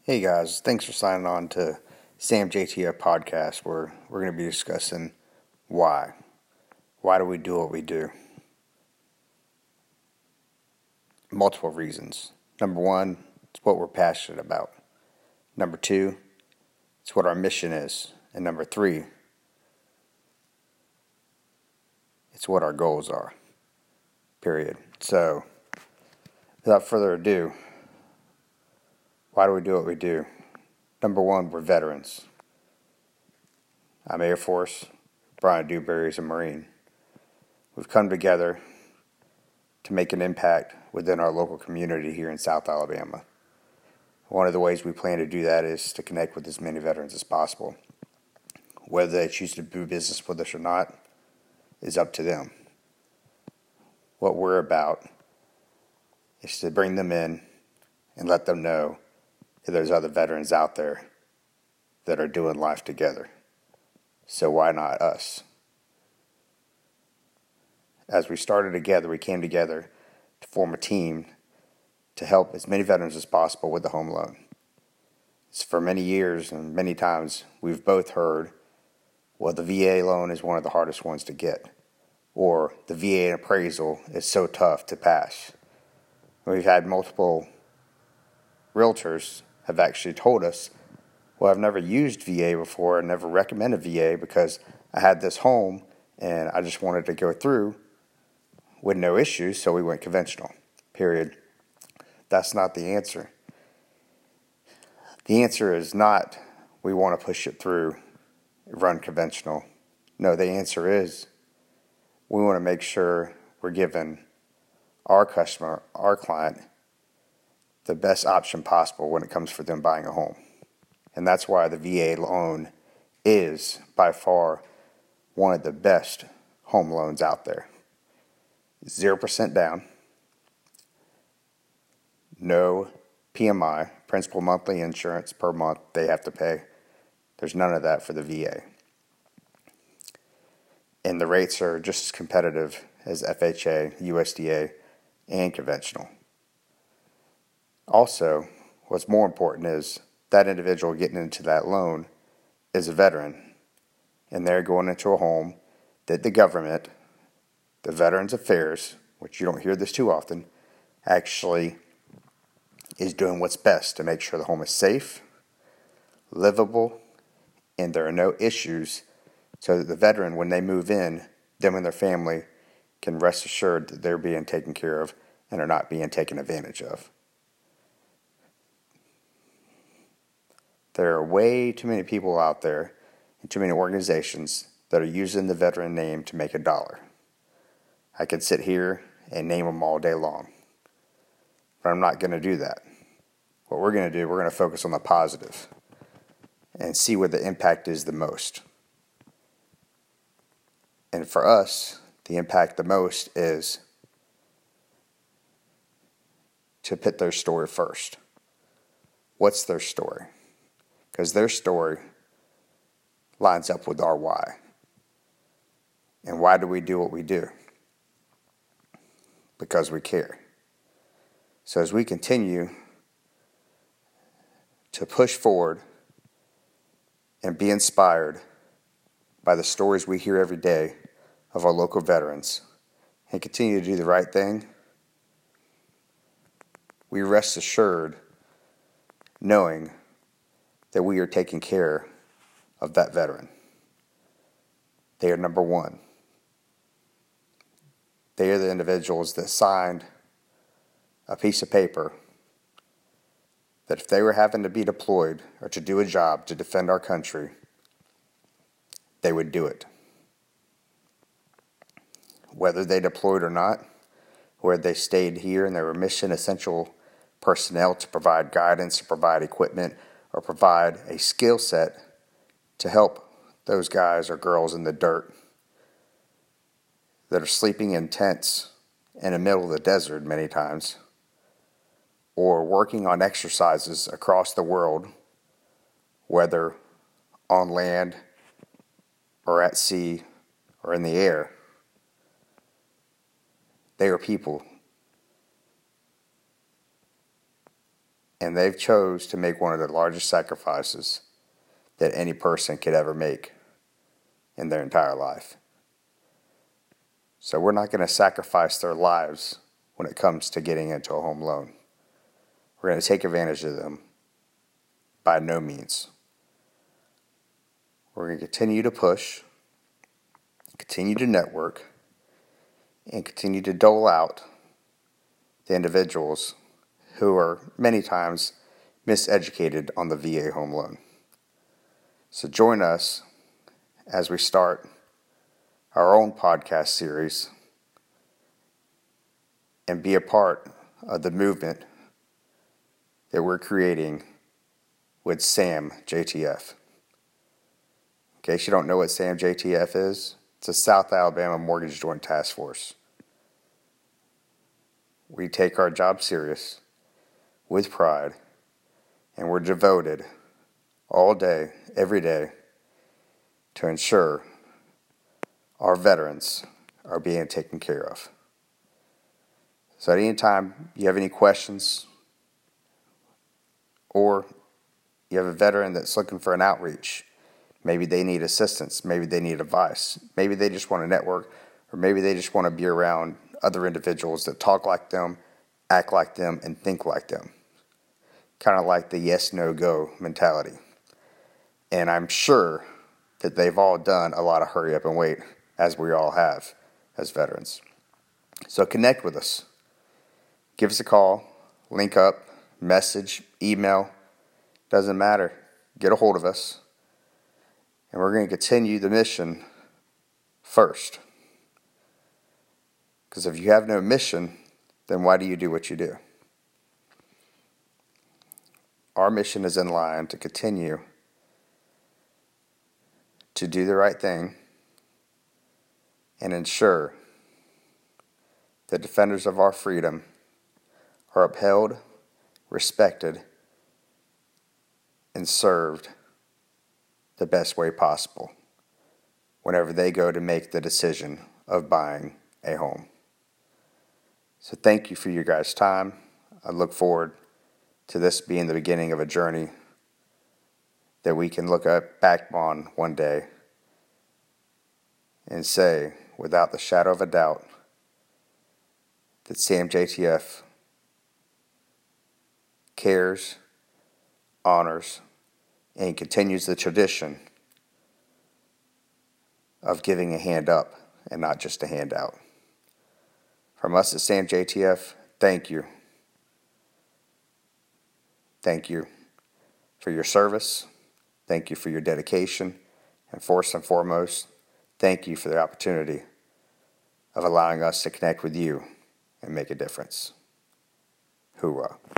Hey guys, thanks for signing on to Sam JTF podcast where we're going to be discussing why. Why do we do what we do? Multiple reasons. Number one, it's what we're passionate about. Number two, it's what our mission is. And number three, it's what our goals are. Period. So, without further ado, why do we do what we do? Number one, we're veterans. I'm Air Force. Brian Dewberry is a Marine. We've come together to make an impact within our local community here in South Alabama. One of the ways we plan to do that is to connect with as many veterans as possible. Whether they choose to do business with us or not is up to them. What we're about is to bring them in and let them know that there's other veterans out there that are doing life together. So why not us? As we started together, we came together to form a team to help as many veterans as possible with the home loan. For many years and many times, we've both heard, well, the VA loan is one of the hardest ones to get, or the VA appraisal is so tough to pass. We've had multiple realtors have actually told us, well, I've never used VA before, I never recommended VA because I had this home and I just wanted to go through with no issues, so we went conventional, period. That's not the answer. The answer is not we want to push it through, run conventional. No, the answer is we want to make sure we're giving our customer, our client, the best option possible when it comes for them buying a home. And that's why the VA loan is by far one of the best home loans out there. 0% down, no PMI, principal monthly insurance per month they have to pay. There's none of that for the VA. And the rates are just as competitive as FHA, USDA, and conventional. Also, what's more important is that individual getting into that loan is a veteran, and they're going into a home that the government, the Veterans Affairs, which you don't hear this too often, actually is doing what's best to make sure the home is safe, livable, and there are no issues so that the veteran, when they move in, them and their family can rest assured that they're being taken care of and are not being taken advantage of. There are way too many people out there and too many organizations that are using the veteran name to make a dollar. I could sit here and name them all day long, but I'm not going to do that. What we're going to do, we're going to focus on the positive and see where the impact is the most. And for us, the impact the most is to put their story first. What's their story? Because their story lines up with our why. And why do we do what we do? Because we care. So as we continue to push forward and be inspired by the stories we hear every day of our local veterans and continue to do the right thing, we rest assured knowing that we are taking care of that veteran. They are number one. They are the individuals that signed a piece of paper that if they were having to be deployed or to do a job to defend our country, they would do it. Whether they deployed or not, whether they stayed here and they were mission essential personnel to provide guidance, to provide equipment, or provide a skill set to help those guys or girls in the dirt that are sleeping in tents in the middle of the desert many times, or working on exercises across the world, whether on land or at sea or in the air. They are people And they've chose to make one of the largest sacrifices that any person could ever make in their entire life. So we're not going to sacrifice their lives when it comes to getting into a home loan. We're going to take advantage of them by no means. We're going to continue to push, continue to network, and continue to dole out the individuals who are many times miseducated on the VA home loan. So join us as we start our own podcast series and be a part of the movement that we're creating with SAM JTF. In case you don't know what SAM JTF is, it's a South Alabama Mortgage Joint Task Force. We take our job serious, with pride, and we're devoted all day, every day, to ensure our veterans are being taken care of. So at any time you have any questions, or you have a veteran that's looking for an outreach, maybe they need assistance, maybe they need advice, maybe they just want to network, or maybe they just want to be around other individuals that talk like them, act like them, and think like them. Kind of like the yes, no, go mentality. And I'm sure that they've all done a lot of hurry up and wait, as we all have as veterans. So connect with us. Give us a call, link up, message, email, doesn't matter. Get a hold of us. And we're going to continue the mission first. Because if you have no mission, then why do you do what you do? Our mission is in line to continue to do the right thing and ensure that defenders of our freedom are upheld, respected, and served the best way possible whenever they go to make the decision of buying a home. So thank you for your guys' time. I look forward to this being the beginning of a journey that we can look back on one day and say, without the shadow of a doubt, that SAM JTF cares, honors, and continues the tradition of giving a hand up and not just a hand out. From us at SAM JTF, thank you. Thank you for your service. Thank you for your dedication. And first and foremost, thank you for the opportunity of allowing us to connect with you and make a difference. Hoorah.